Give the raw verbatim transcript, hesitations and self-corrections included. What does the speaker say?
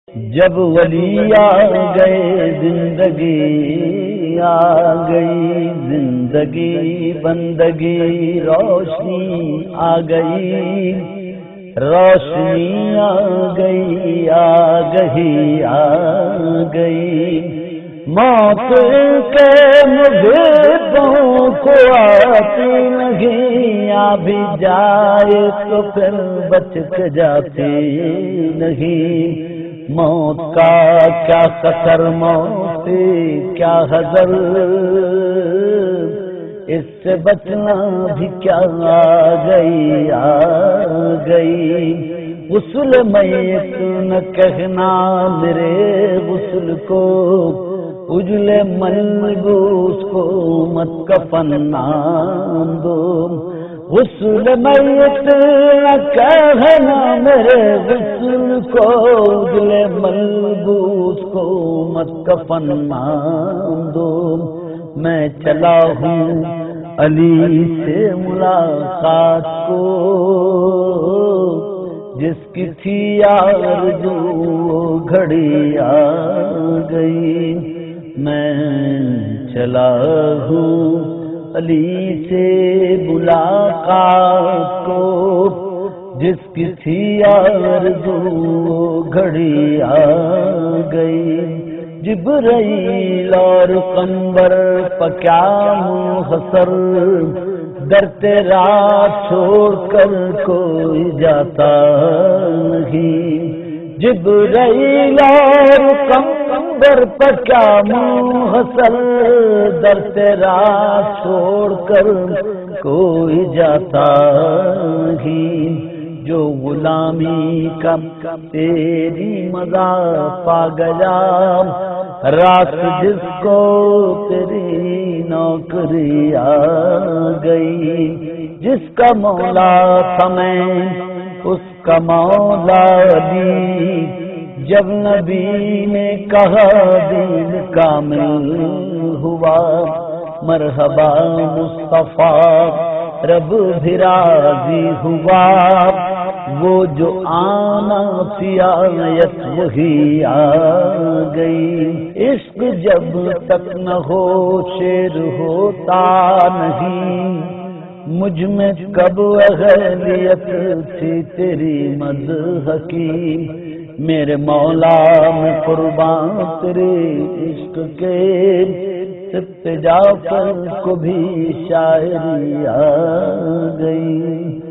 جب ولی آ گئے زندگی آ گئی، زندگی بندگی روشنی آ گئی، روشنی آ گئی آ گئی آ گئی، موت کے محبوں کو آتی نہیں، آ بھی جائے تو پھر بچ کے جاتی نہیں، موت کا کیا خطر، موت سے کیا حذر، اس سے بچنا بھی کیا آ گئی آ گئی، غسل میت نہ کہنا میرے غسل کو، اجلے ملبوس کو مت کفن نام دو، غسل میت نہ کہنا میرے غسل کو، اجلے ملبوس کو مت کفن نام دو، میں چلا ہوں علی سے ملاقات کو، جس کی تھی آرزو وہ گھڑی آ گئی، میں چلا ہوں علی سے ملاقات کو، جس کی تھی آرزو وہ گھڑی آ گئی، جبرائیل اور قمبر پہ کیا محصر، در تیرا چھوڑ کر کوئی جاتا نہیں، جبرائیل اور قمبر پہ کیا محصر، در تیرا چھوڑ کر کوئی جاتا نہیں، جو غلامی کا تیری مزہ پا گیا، رات جس کو تیری نوکری آ گئی، جس کا مولا تھا میں اس کا مولا علی، جب نبی نے کہا دین کامل ہوا، مرحبا مصطفیٰ رب بھی راضی ہوا، وہ جو آنا تھی آیت وہی آ گئی، عشق جب تک نہ ہو شیر ہوتا نہیں، مجھ میں کب اہلیت تھی تیری مدح کی، میرے مولا میں قربان تیرے عشق کے، سبت جعفر کو بھی شاعری آ گئی۔